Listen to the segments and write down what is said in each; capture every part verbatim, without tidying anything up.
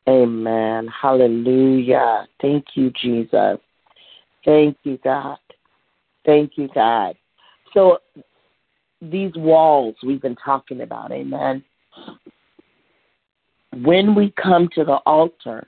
Amen. Hallelujah. Thank you, Jesus. Thank you, God. Thank you, God. So these walls we've been talking about, amen. When we come to the altar,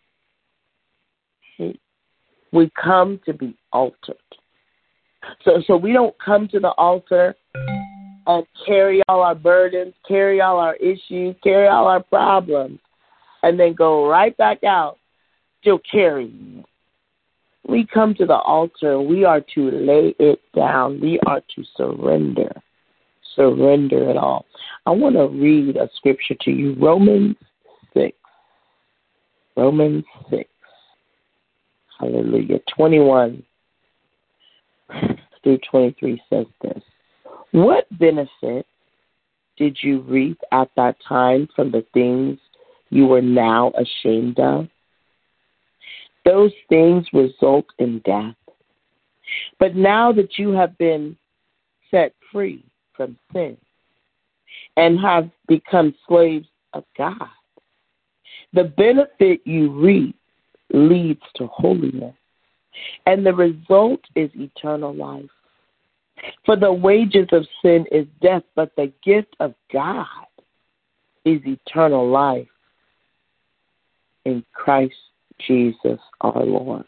we come to be altered. So so we don't come to the altar and carry all our burdens, carry all our issues, carry all our problems, and then go right back out still carrying. We come to the altar. We are to lay it down. We are to surrender. Surrender it all. I want to read a scripture to you. Romans six. Romans six. Hallelujah. twenty-one through twenty-three says this. What benefit did you reap at that time from the things you were now ashamed of? Those things result in death. But now that you have been set free from sin and have become slaves of God, the benefit you reap leads to holiness, and the result is eternal life. For the wages of sin is death, but the gift of God is eternal life in Christ Jesus our Lord.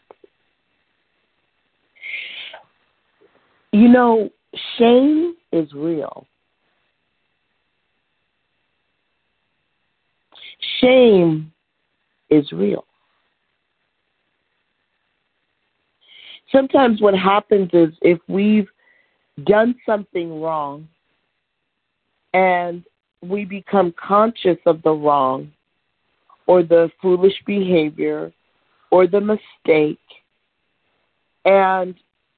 You know, shame is real. Shame is real. Sometimes what happens is if we've done something wrong and we become conscious of the wrong or the foolish behavior or the mistake, and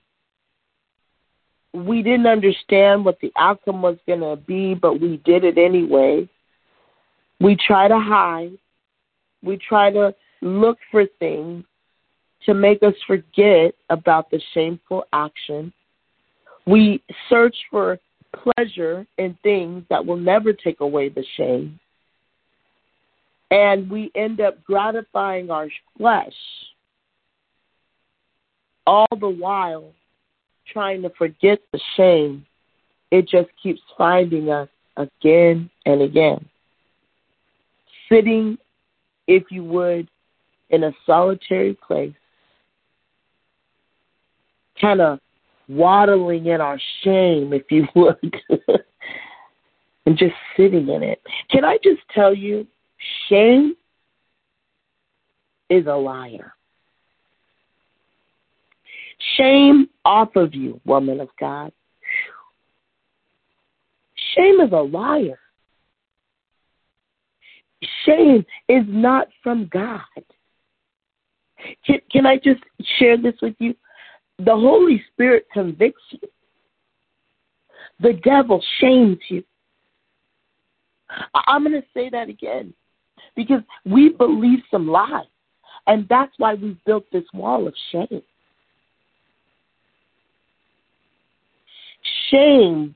we didn't understand what the outcome was going to be, but we did it anyway. We try to hide. We try to look for things to make us forget about the shameful action. We search for pleasure in things that will never take away the shame. And we end up gratifying our flesh, all the while trying to forget the shame. It just keeps finding us again and again. Sitting, if you would, in a solitary place, kind of waddling in our shame, if you would, and just sitting in it. Can I just tell you, shame is a liar. Shame off of you, woman of God. Shame is a liar. Shame is not from God. Can, can I just share this with you? The Holy Spirit convicts you. The devil shames you. I'm going to say that again because we believe some lies, and that's why we've built this wall of shame. Shame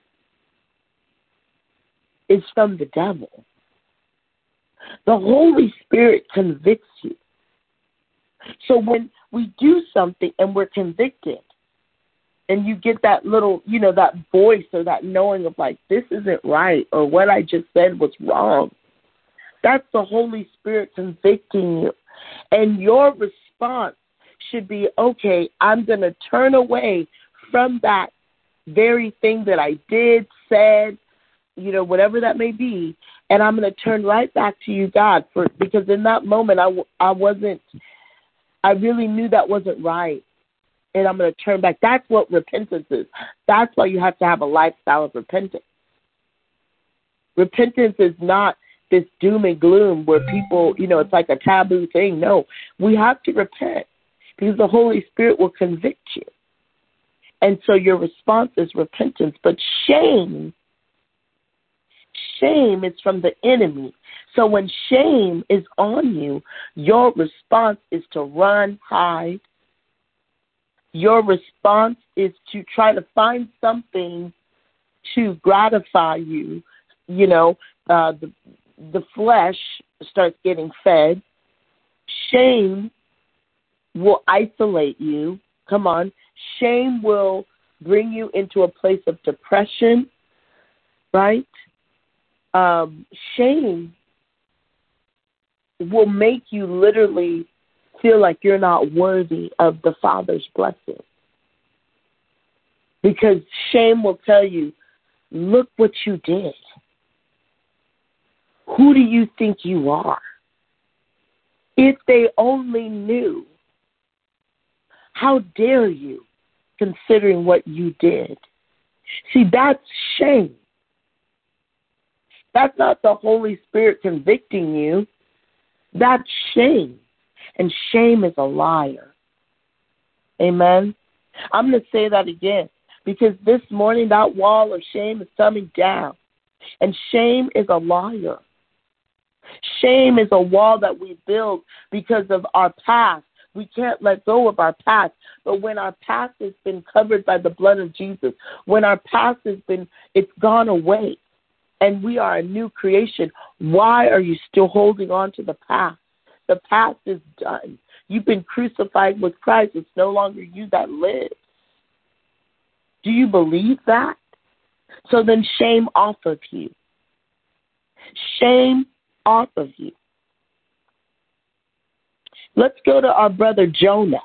is from the devil. The Holy Spirit convicts you. So when we do something and we're convicted, and you get that little, you know, that voice or that knowing of like, this isn't right, or what I just said was wrong, that's the Holy Spirit convicting you. And your response should be, okay, I'm going to turn away from that very thing that I did, said, you know, whatever that may be, and I'm going to turn right back to you, God, for because in that moment I, I wasn't, I really knew that wasn't right, and I'm going to turn back. That's what repentance is. That's why you have to have a lifestyle of repentance. Repentance is not this doom and gloom where people, you know, it's like a taboo thing. No, we have to repent because the Holy Spirit will convict you. And so your response is repentance. But shame, shame is from the enemy. So when shame is on you, your response is to run, hide. Your response is to try to find something to gratify you. You know, uh, the, the flesh starts getting fed. Shame will isolate you. Come on. Shame will bring you into a place of depression, right? Um, shame will make you literally feel like you're not worthy of the Father's blessing. Because shame will tell you, look what you did. Who do you think you are? If they only knew, how dare you, considering what you did? See, that's shame. That's not the Holy Spirit convicting you. That's shame. And shame is a liar. Amen? I'm going to say that again, because this morning that wall of shame is coming down. And shame is a liar. Shame is a wall that we build because of our past. We can't let go of our past. But when our past has been covered by the blood of Jesus, when our past has been, it's gone away, and we are a new creation, why are you still holding on to the past? The past is done. You've been crucified with Christ. It's no longer you that lives. Do you believe that? So then shame off of you. Shame off of you. Let's go to our brother Jonah.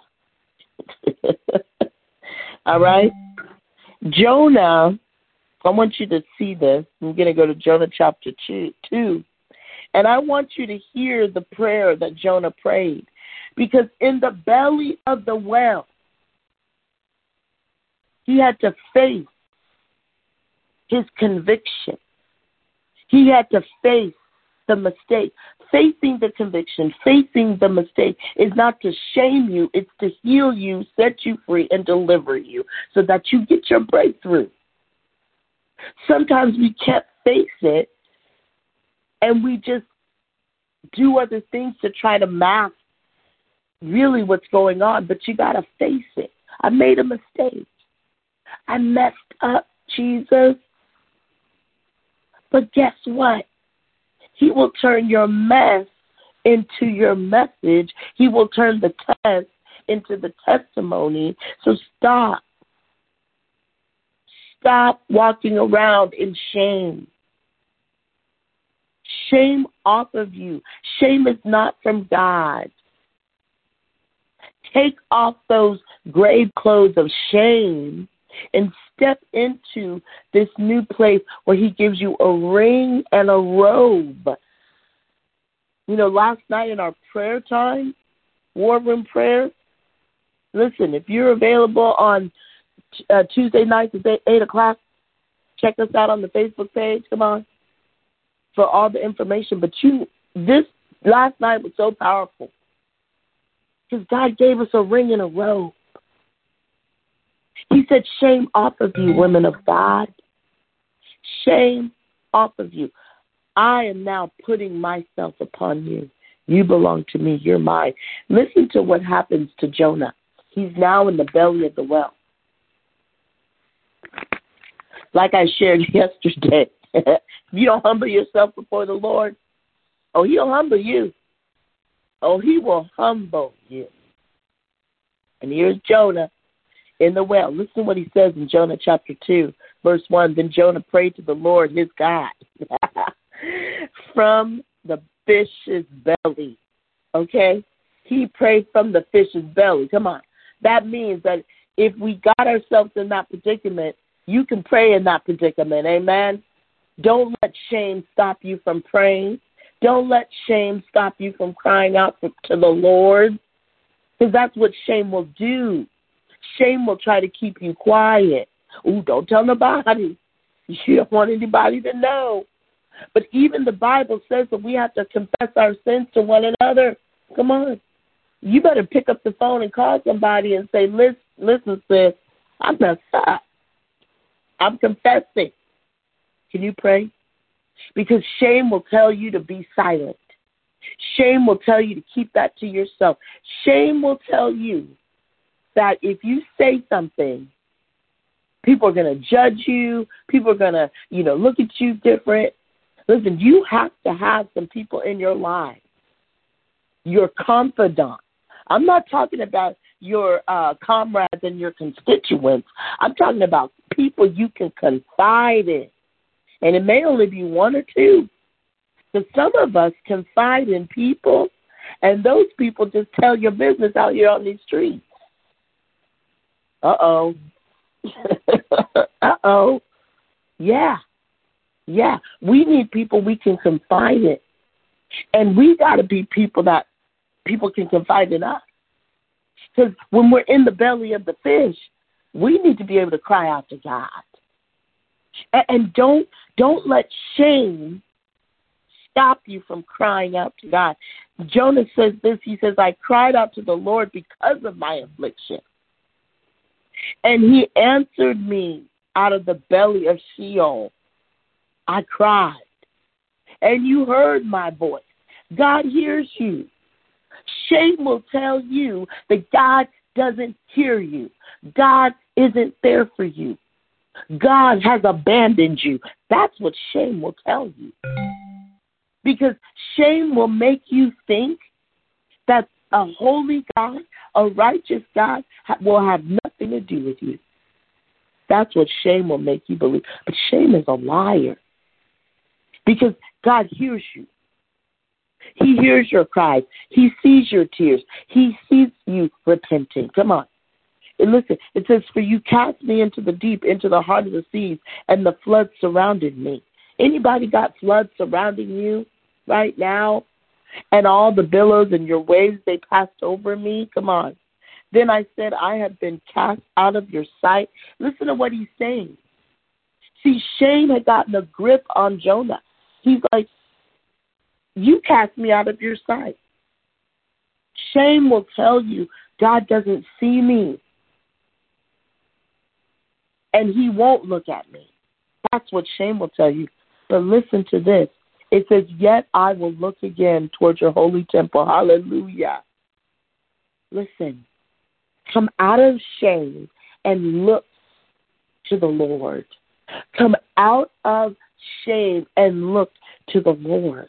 All right? Jonah, I want you to see this. I'm going to go to Jonah chapter two, two. And I want you to hear the prayer that Jonah prayed. Because in the belly of the whale, he had to face his conviction. He had to face the mistake. Facing the conviction, facing the mistake is not to shame you. It's to heal you, set you free, and deliver you so that you get your breakthrough. Sometimes we can't face it, and we just do other things to try to mask really what's going on, but you got to face it. I made a mistake. I messed up, Jesus. But guess what? He will turn your mess into your message. He will turn the test into the testimony. So stop. Stop walking around in shame. Shame off of you. Shame is not from God. Take off those grave clothes of shame and step into this new place where he gives you a ring and a robe. You know, last night in our prayer time, war room prayer, listen, if you're available on uh, Tuesday nights at eight o'clock, check us out on the Facebook page, come on, for all the information. But you, this last night was so powerful because God gave us a ring and a robe. He said, shame off of you, women of God. Shame off of you. I am now putting myself upon you. You belong to me. You're mine. Listen to what happens to Jonah. He's now in the belly of the whale. Like I shared yesterday, if you don't humble yourself before the Lord, oh, he'll humble you. Oh, he will humble you. And here's Jonah in the well. Listen to what he says in Jonah chapter two, verse one. Then Jonah prayed to the Lord, his God, from the fish's belly. Okay? He prayed from the fish's belly. Come on. That means that if we got ourselves in that predicament, you can pray in that predicament. Amen? Don't let shame stop you from praying. Don't let shame stop you from crying out for, to the Lord, because that's what shame will do. Shame will try to keep you quiet. Ooh, don't tell nobody. You don't want anybody to know. But even the Bible says that we have to confess our sins to one another. Come on. You better pick up the phone and call somebody and say, listen, listen, sis, I messed up. I'm confessing. Can you pray? Because shame will tell you to be silent. Shame will tell you to keep that to yourself. Shame will tell you that if you say something, people are going to judge you. People are going to, you know, look at you different. Listen, you have to have some people in your life your confidant. I'm not talking about your uh, comrades and your constituents. I'm talking about people you can confide in. And it may only be one or two. Because some of us confide in people, and those people just tell your business out here on these streets. Uh-oh. Uh-oh. Yeah. Yeah. We need people we can confide in. And we got to be people that people can confide in us. Because when we're in the belly of the fish, we need to be able to cry out to God. And, and don't don't let shame stop you from crying out to God. Jonah says this. He says, I cried out to the Lord because of my affliction. And he answered me out of the belly of Sheol. I cried. And you heard my voice. God hears you. Shame will tell you that God doesn't hear you. God isn't there for you. God has abandoned you. That's what shame will tell you. Because shame will make you think that a holy God, a righteous God, will have nothing to do with you. That's what shame will make you believe. But shame is a liar. Because God hears you. He hears your cries. He sees your tears. He sees you repenting. Come on. And listen, it says, for you cast me into the deep, into the heart of the seas, and the flood surrounded me. Anybody got floods surrounding you right now? And all the billows and your waves, they passed over me? Come on. Then I said, I have been cast out of your sight. Listen to what he's saying. See, shame had gotten a grip on Jonah. He's like, you cast me out of your sight. Shame will tell you God doesn't see me. And he won't look at me. That's what shame will tell you. But listen to this. It says, yet I will look again towards your holy temple. Hallelujah. Listen. Come out of shame and look to the Lord. Come out of shame and look to the Lord.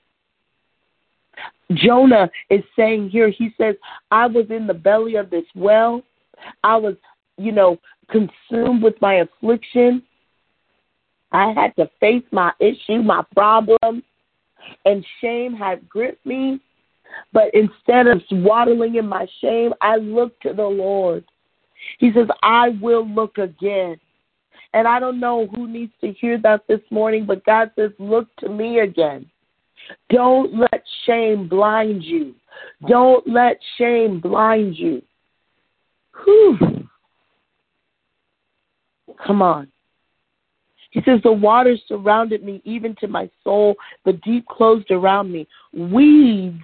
Jonah is saying here, he says, I was in the belly of this well. I was, you know, consumed with my affliction. I had to face my issue, my problem, and shame had gripped me. But instead of waddling in my shame, I looked to the Lord. He says, I will look again. And I don't know who needs to hear that this morning, but God says, look to me again. Don't let shame blind you. Don't let shame blind you. Whew. Come on. He says, the waters surrounded me, even to my soul. The deep closed around me. Weeds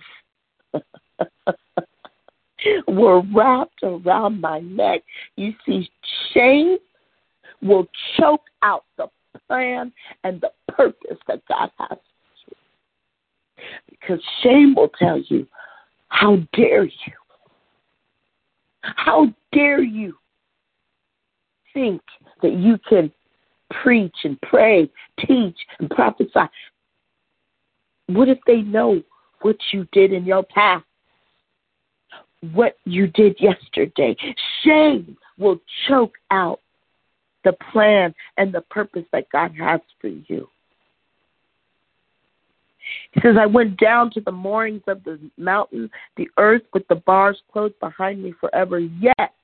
were wrapped around my neck. You see, shame will choke out the plan and the purpose that God has. Because shame will tell you, how dare you? How dare you think that you can preach and pray, teach and prophesy? What if they know what you did in your past? What you did yesterday? Shame will choke out the plan and the purpose that God has for you. He says, I went down to the moorings of the mountain, the earth with the bars closed behind me forever. Yet,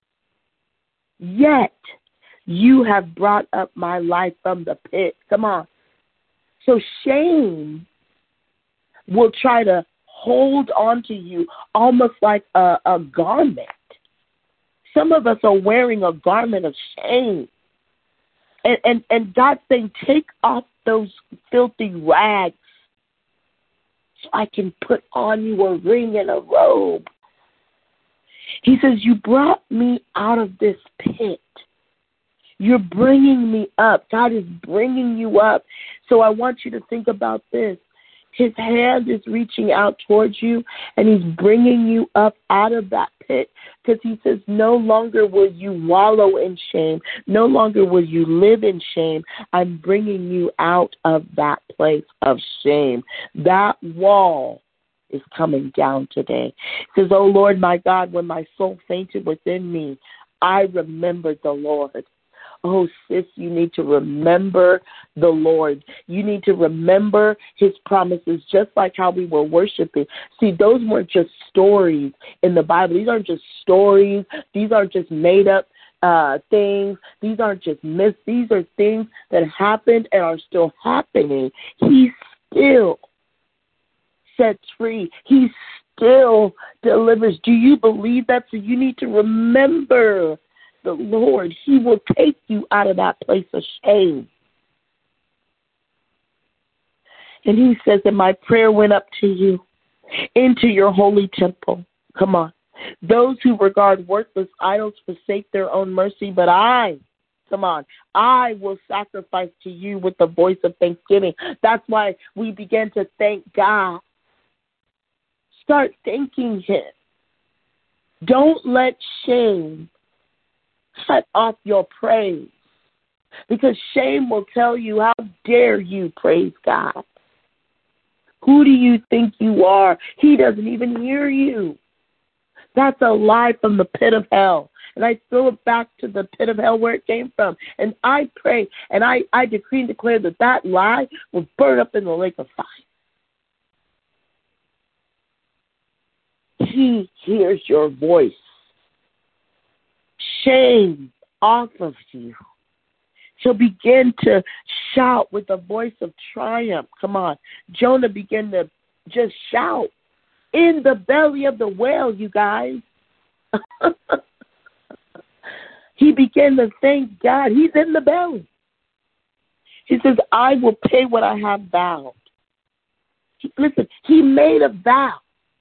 yet, you have brought up my life from the pit. Come on. So shame will try to hold on to you almost like a, a garment. Some of us are wearing a garment of shame. And, and, and God's saying, take off those filthy rags so I can put on you a ring and a robe. He says, you brought me out of this pit. You're bringing me up. God is bringing you up. So I want you to think about this. His hand is reaching out towards you, and he's bringing you up out of that pit, because he says no longer will you wallow in shame. No longer will you live in shame. I'm bringing you out of that place of shame. That wall is coming down today. It says, oh, Lord, my God, when my soul fainted within me, I remembered the Lord. Oh, sis, you need to remember the Lord. You need to remember his promises, just like how we were worshiping. See, those weren't just stories in the Bible. These aren't just stories. These aren't just made up uh, things. These aren't just myths. These are things that happened and are still happening. He still sets free. He still delivers. Do you believe that? So you need to remember the Lord. He will take you out of that place of shame. And he says that my prayer went up to you into your holy temple. Come on. Those who regard worthless idols forsake their own mercy, but I, come on, I will sacrifice to you with the voice of thanksgiving. That's why we begin to thank God. Start thanking him. Don't let shame cut off your praise, because shame will tell you, how dare you praise God? Who do you think you are? He doesn't even hear you. That's a lie from the pit of hell. And I throw it back to the pit of hell where it came from. And I pray and I, I decree and declare that that lie will burn up in the lake of fire. He hears your voice. Shame off of you. So begin to shout with a voice of triumph. Come on. Jonah began to just shout in the belly of the whale, you guys. He began to thank God. He's in the belly. He says, I will pay what I have vowed. He, listen, he made a vow.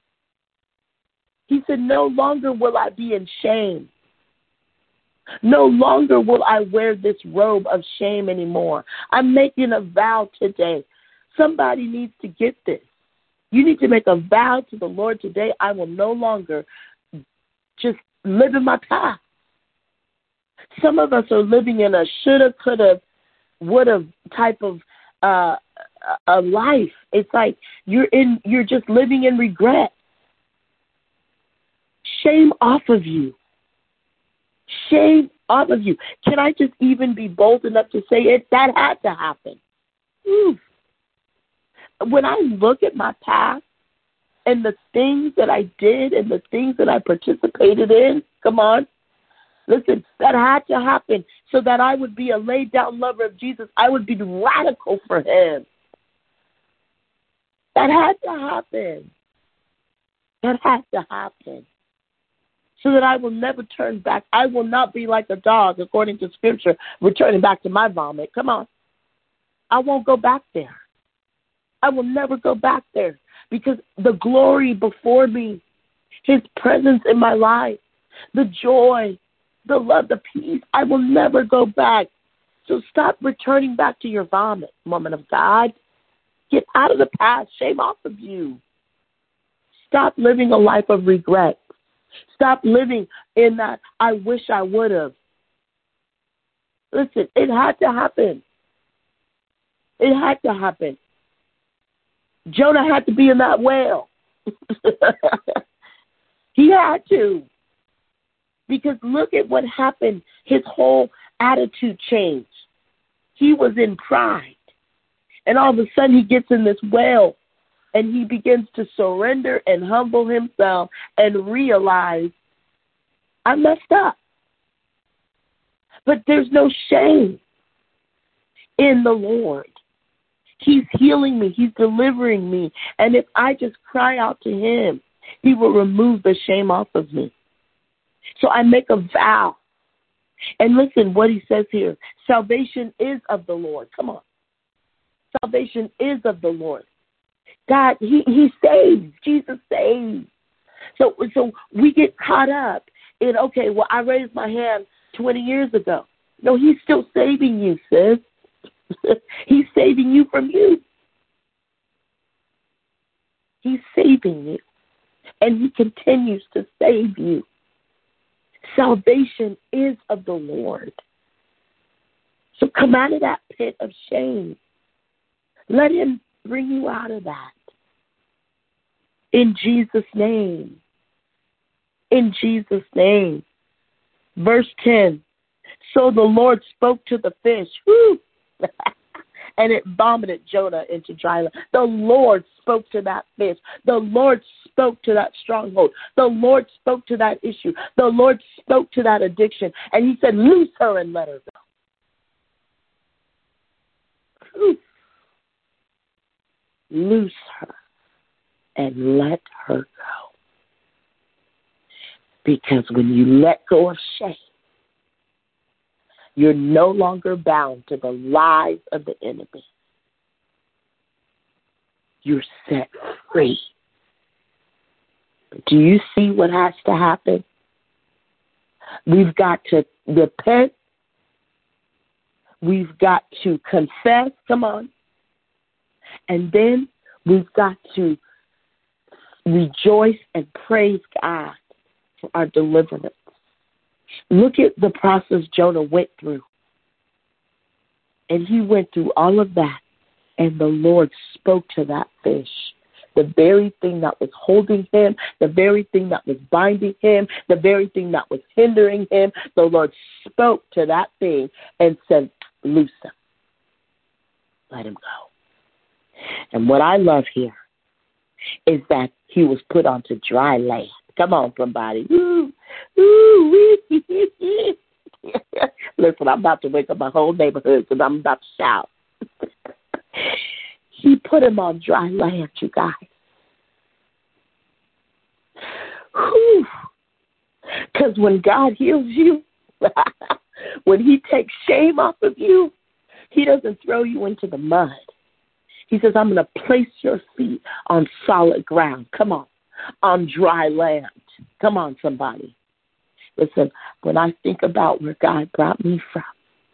He said, no longer will I be in shame. No longer will I wear this robe of shame anymore. I'm making a vow today. Somebody needs to get this. You need to make a vow to the Lord today. I will no longer just live in my past. Some of us are living in a shoulda, coulda, woulda type of uh, a life. It's like you're in. You're just living in regret. Shame off of you. Shame off of you. Can I just even be bold enough to say it? That had to happen. Oof. When I look at my past and the things that I did and the things that I participated in, come on, listen, that had to happen so that I would be a laid down lover of Jesus. I would be radical for him. That had to happen. That had to happen. So that I will never turn back. I will not be like a dog, according to Scripture, returning back to my vomit. Come on. I won't go back there. I will never go back there, because the glory before me, his presence in my life, the joy, the love, the peace, I will never go back. So stop returning back to your vomit, woman of God. Get out of the past. Shame off of you. Stop living a life of regret. Stop living in that I wish I would have. Listen, it had to happen. It had to happen. Jonah had to be in that whale. He had to. Because look at what happened. His whole attitude changed. He was in pride. And all of a sudden he gets in this whale and he begins to surrender and humble himself and realize, I messed up. But there's no shame in the Lord. He's healing me. He's delivering me. And if I just cry out to him, he will remove the shame off of me. So I make a vow. And listen what he says here. Salvation is of the Lord. Come on. Salvation is of the Lord. God, he, he saves. Jesus saves. So, so we get caught up in, okay, well, I raised my hand twenty years ago. No, he's still saving you, sis. He's saving you from you. He's saving you. And he continues to save you. Salvation is of the Lord. So come out of that pit of shame. Let him bring you out of that. In Jesus' name. In Jesus' name. Verse ten. So the Lord spoke to the fish. Whoo! And it vomited Jonah into dry land. The Lord spoke to that fish. The Lord spoke to that stronghold. The Lord spoke to that issue. The Lord spoke to that addiction. And he said, loose her and let her go. Whew. Loose her and let her go. Because when you let go of shame, you're no longer bound to the lies of the enemy. You're set free. Do you see what has to happen? We've got to repent. We've got to confess. Come on. And then we've got to rejoice and praise God for our deliverance. Look at the process Jonah went through. And he went through all of that. And the Lord spoke to that fish. The very thing that was holding him, the very thing that was binding him, the very thing that was hindering him, the Lord spoke to that thing and said, loose him. Let him go. And what I love here is that he was put onto dry land. Come on, somebody. Ooh, ooh, listen, I'm about to wake up my whole neighborhood because I'm about to shout. He put him on dry land, you guys. Because when God heals you, when he takes shame off of you, he doesn't throw you into the mud. He says, I'm going to place your feet on solid ground. Come on. On dry land. Come on, somebody. Listen, when I think about where God brought me from,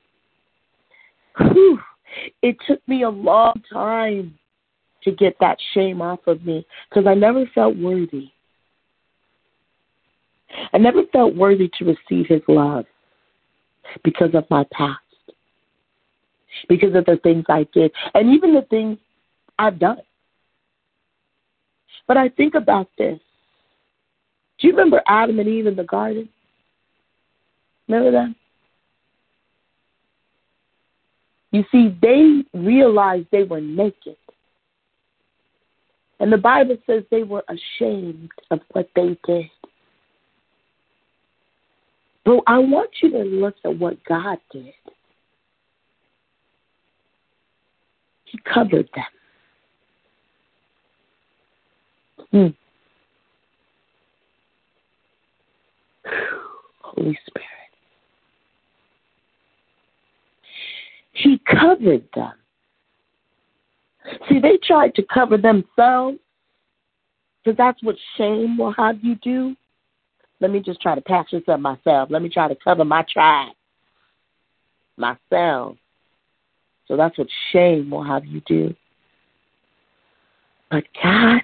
whew, it took me a long time to get that shame off of me because I never felt worthy. I never felt worthy to receive his love because of my past, because of the things I did, and even the things I've done. But I think about this. Do you remember Adam and Eve in the garden? Remember that? You see, they realized they were naked. And the Bible says they were ashamed of what they did. But I want you to look at what God did. He covered them. Hmm. Holy Spirit. He covered them. See, they tried to cover themselves because that's what shame will have you do. Let me just try to patch this up myself. Let me try to cover my tribe, myself. So that's what shame will have you do. But God,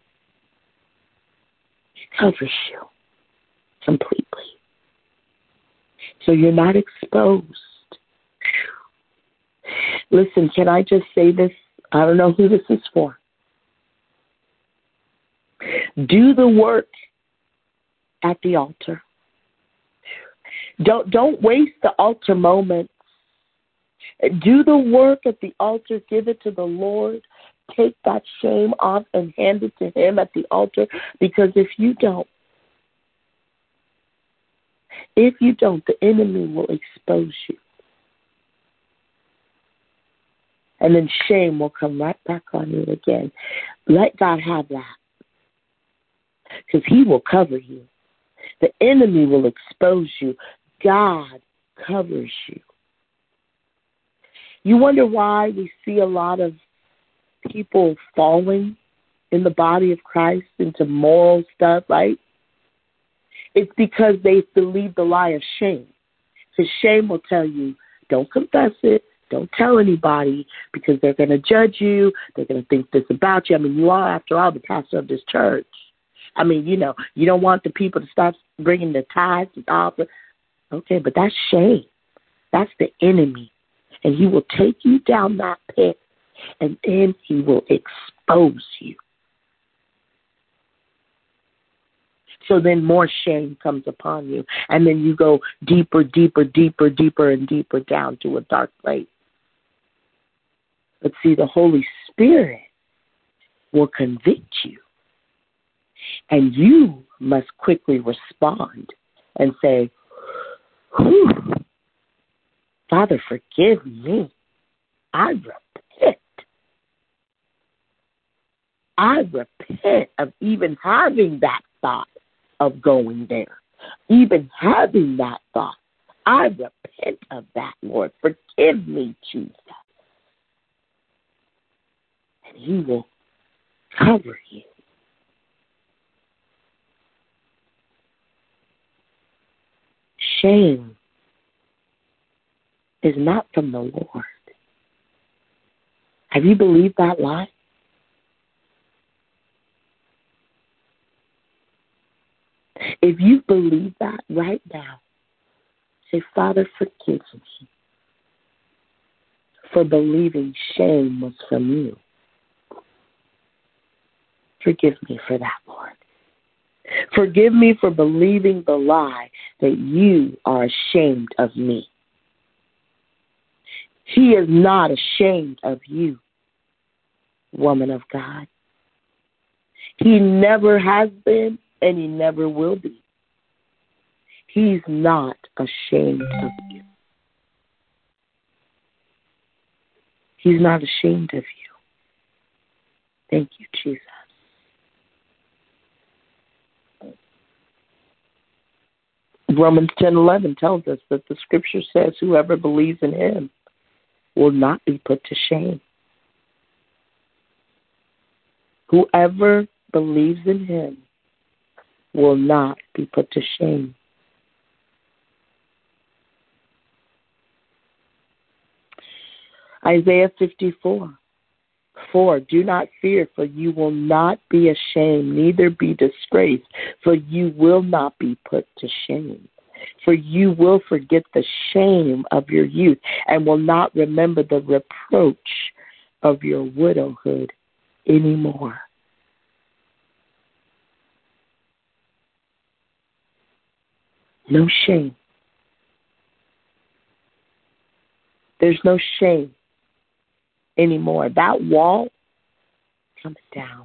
he covers you completely. So you're not exposed. Listen, can I just say this? I don't know who this is for. Do the work at the altar. Don't don't waste the altar moments. Do the work at the altar. Give it to the Lord. Take that shame off and hand it to him at the altar. Because if you don't, if you don't, the enemy will expose you. And then shame will come right back on you again. Let God have that. Because he will cover you. The enemy will expose you. God covers you. You wonder why we see a lot of people falling in the body of Christ into moral stuff, right? It's because they believe the lie of shame. Because shame will tell you, don't confess it. Don't tell anybody because they're going to judge you. They're going to think this about you. I mean, you are, after all, the pastor of this church. I mean, you know, you don't want the people to stop bringing the tithes and offering. Okay, but that's shame. That's the enemy. And he will take you down that pit, and then he will expose you. So then more shame comes upon you. And then you go deeper, deeper, deeper, deeper, and deeper down to a dark place. But see, the Holy Spirit will convict you. And you must quickly respond and say, whew, Father, forgive me. I repent. I repent of even having that thought of going there, even having that thought. I repent of that, Lord. Forgive me, Jesus. And He will cover you. Shame is not from the Lord. Have you believed that lie? If you believe that right now, say, Father, forgive me for believing shame was from you. Forgive me for that, Lord. Forgive me for believing the lie that you are ashamed of me. He is not ashamed of you, woman of God. He never has been, and He never will be. He's not ashamed of you. He's not ashamed of you. Thank you, Jesus. Romans ten eleven tells us that the Scripture says whoever believes in Him will not be put to shame. Whoever believes in Him will not be put to shame. Isaiah fifty-four, four, do not fear, for you will not be ashamed, neither be disgraced, for you will not be put to shame. For you will forget the shame of your youth and will not remember the reproach of your widowhood anymore. No shame. There's no shame anymore. That wall comes down.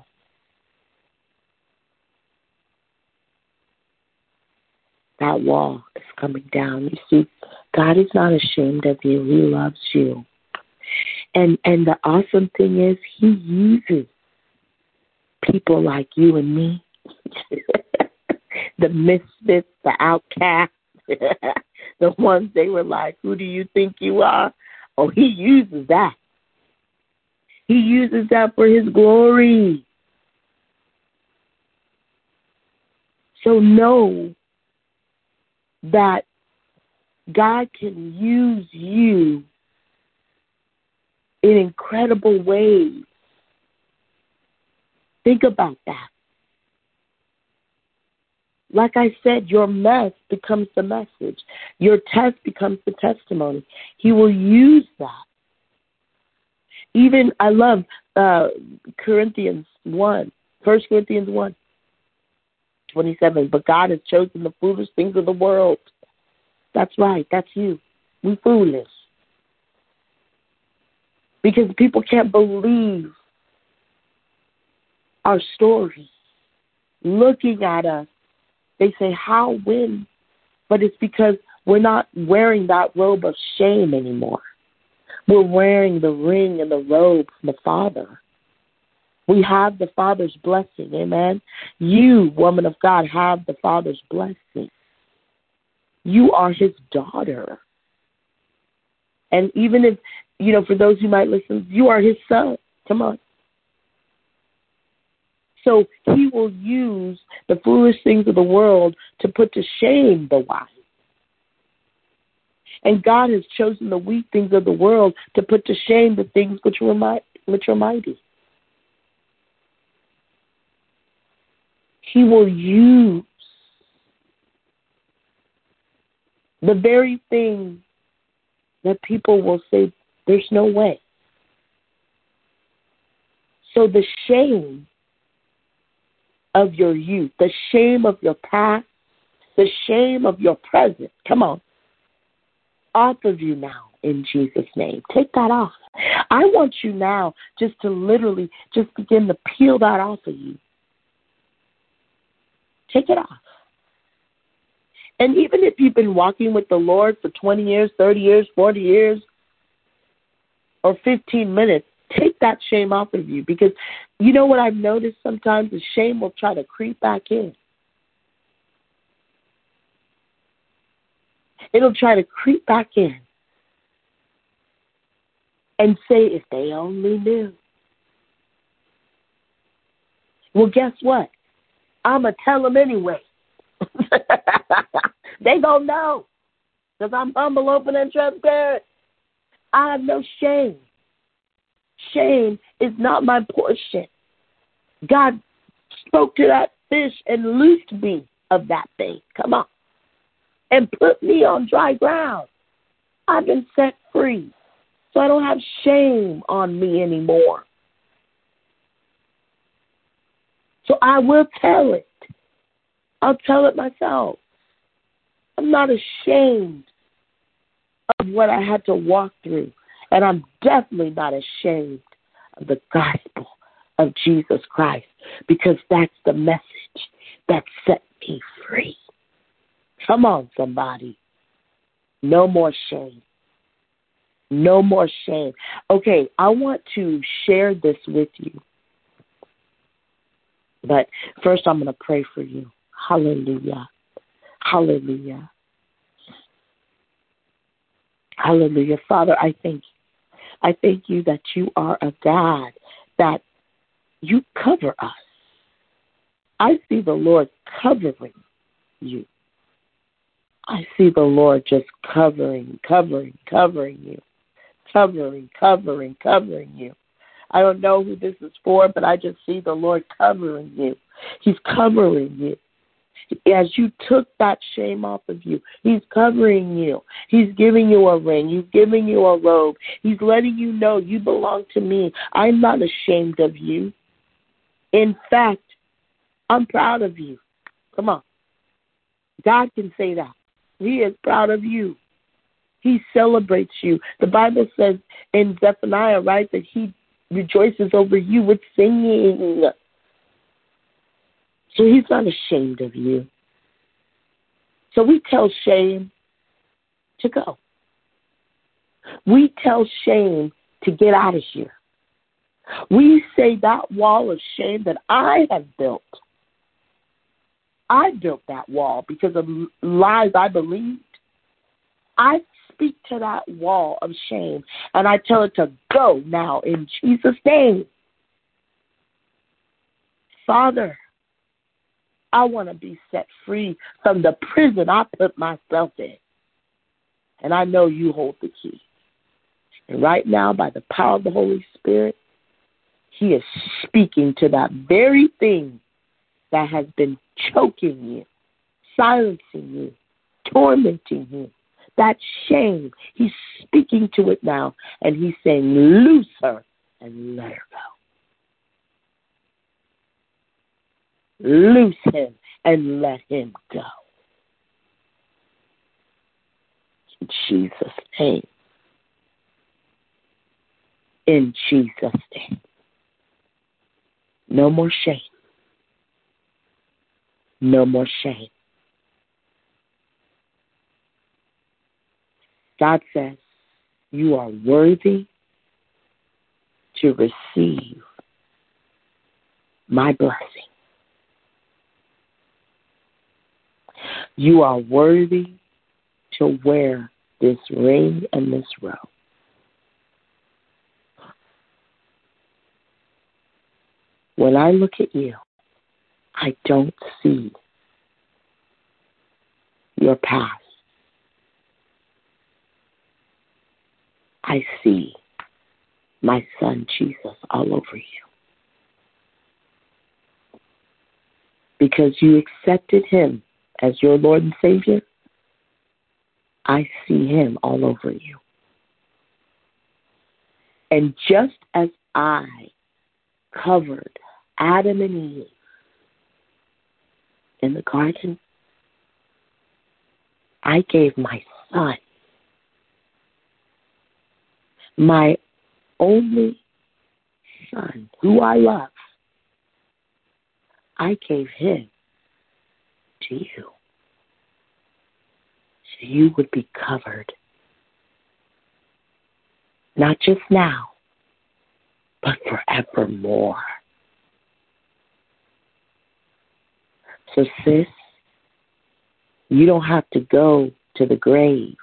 That wall is coming down. You see, God is not ashamed of you. He loves you. And and the awesome thing is He uses people like you and me, the misfits, the outcasts, the ones they were like, who do you think you are? Oh, He uses that. He uses that for His glory. So know that God can use you in incredible ways. Think about that. Like I said, your mess becomes the message. Your test becomes the testimony. He will use that. Even, I love uh, Corinthians one, First Corinthians one, twenty-seven. But God has chosen the foolish things of the world. That's right. That's you. We foolish. Because people can't believe our story. Looking at us, they say, how, when? But it's because we're not wearing that robe of shame anymore. We're wearing the ring and the robe from the Father. We have the Father's blessing, amen? You, woman of God, have the Father's blessing. You are His daughter. And even if, you know, for those who might listen, you are His son. Come on. So He will use the foolish things of the world to put to shame the wise. And God has chosen the weak things of the world to put to shame the things which were might, which are mighty. He will use the very thing that people will say, there's no way. So the shame of your youth, the shame of your past, the shame of your present. Come on. Off of you now in Jesus' name. Take that off. I want you now just to literally just begin to peel that off of you. Take it off. And even if you've been walking with the Lord for twenty years, thirty years, forty years, or fifteen minutes, take that shame off of you. Because you know what I've noticed sometimes? The shame will try to creep back in. It'll try to creep back in and say, if they only knew. Well, guess what? I'm going to tell them anyway. They going to know because I'm humble, open, and transparent. I have no shame. Shame is not my portion. God spoke to that fish and loosed me of that thing. Come on. And put me on dry ground. I've been set free. So I don't have shame on me anymore. So I will tell it. I'll tell it myself. I'm not ashamed of what I had to walk through. And I'm definitely not ashamed of the gospel of Jesus Christ, because that's the message that set me free. Come on, somebody. No more shame. No more shame. Okay, I want to share this with you. But first, I'm going to pray for you. Hallelujah. Hallelujah. Hallelujah. Father, I thank you. I thank you that you are a God that you cover us. I see the Lord covering you. I see the Lord just covering, covering, covering you. Covering, covering, covering you. I don't know who this is for, but I just see the Lord covering you. He's covering you. As you took that shame off of you, He's covering you. He's giving you a ring. He's giving you a robe. He's letting you know you belong to me. I'm not ashamed of you. In fact, I'm proud of you. Come on. God can say that. He is proud of you. He celebrates you. The Bible says in Zephaniah, right, that He rejoices over you with singing. So He's not ashamed of you. So we tell shame to go. We tell shame to get out of here. We say that wall of shame that I have built, I built that wall because of lies I believed. I speak to that wall of shame and I tell it to go now in Jesus' name. Father, I want to be set free from the prison I put myself in. And I know you hold the key. And right now, by the power of the Holy Spirit, He is speaking to that very thing that has been choking you, silencing you, tormenting you. That shame, He's speaking to it now, and He's saying, loose her and let her go. Loose him and let him go. In Jesus' name. In Jesus' name. No more shame. No more shame. God says you are worthy to receive my blessing. You are worthy to wear this ring and this robe. When I look at you, I don't see your past. I see my son Jesus all over you. Because you accepted him as your Lord and Savior, I see him all over you. And just as I covered Adam and Eve in the garden? I gave my son, my only son, who I love, I gave him to you so you would be covered. Not just now, but forevermore. So, sis, you don't have to go to the grave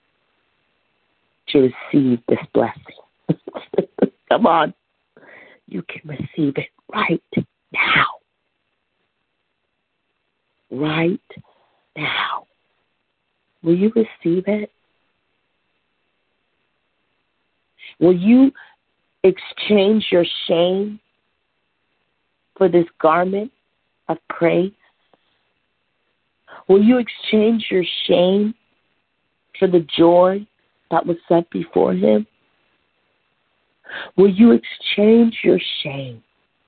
to receive this blessing. Come on. You can receive it right now. Right now. Will you receive it? Will you exchange your shame for this garment of praise? Will you exchange your shame for the joy that was set before him? Will you exchange your shame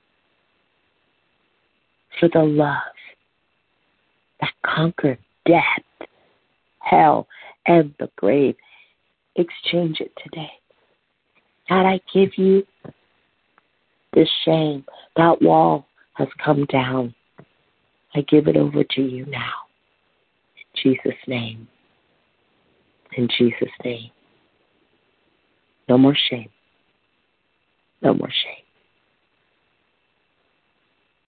for the love that conquered death, hell, and the grave? Exchange it today. God, I give you this shame. That wall has come down. I give it over to you now. In Jesus' name. In Jesus' name. No more shame. No more shame.